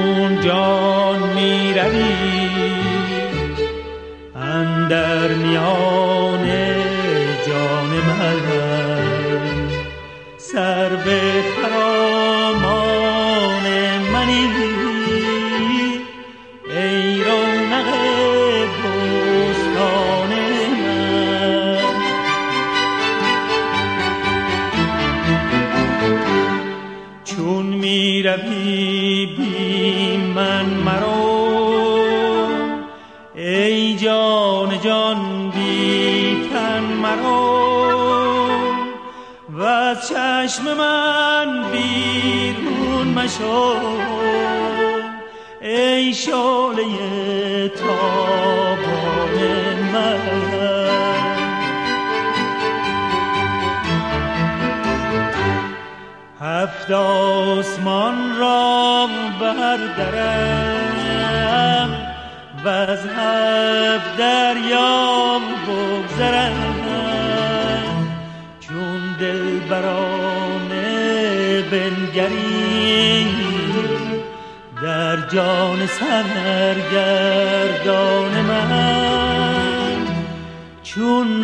چون جان می روی اندر میان جان من، سر به خرامان منی ای رونق بستان من. چون می روی بی من مرو ای جان جان بی تن مرو، و از چشم من بیرون مشو ای شعله تابان من. هفت آسمان را بردرم و از هفت دریا بگذرم، چون دلبرانه بنگری در جان سرگردان من، چون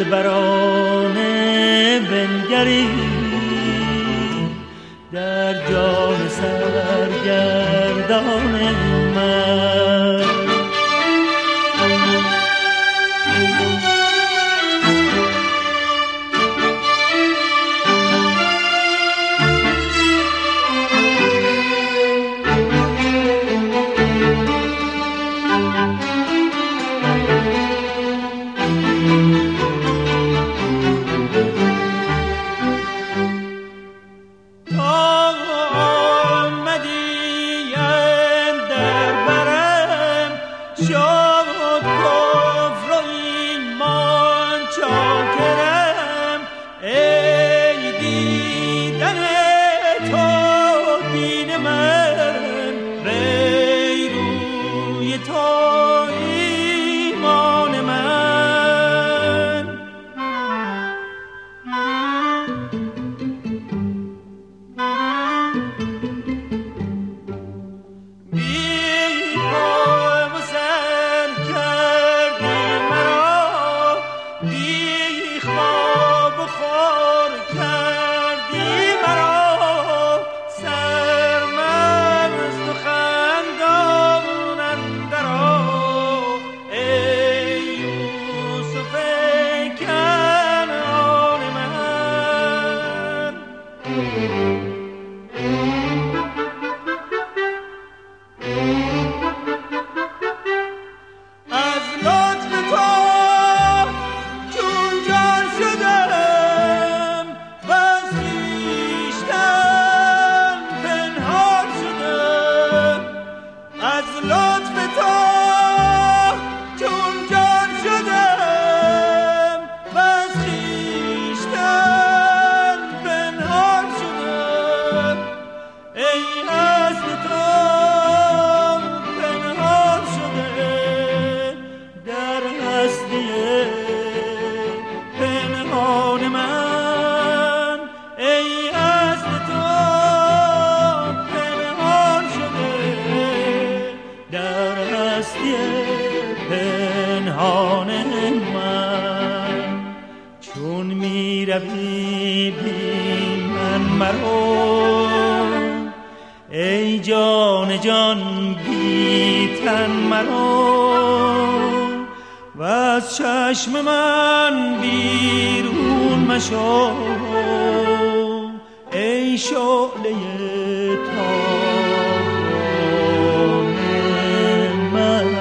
دلبرانه بنگری در جان سرگردان من. ای جان جان بی تن مرو، و از چشم من بیرون مشو ای شعله تابان من.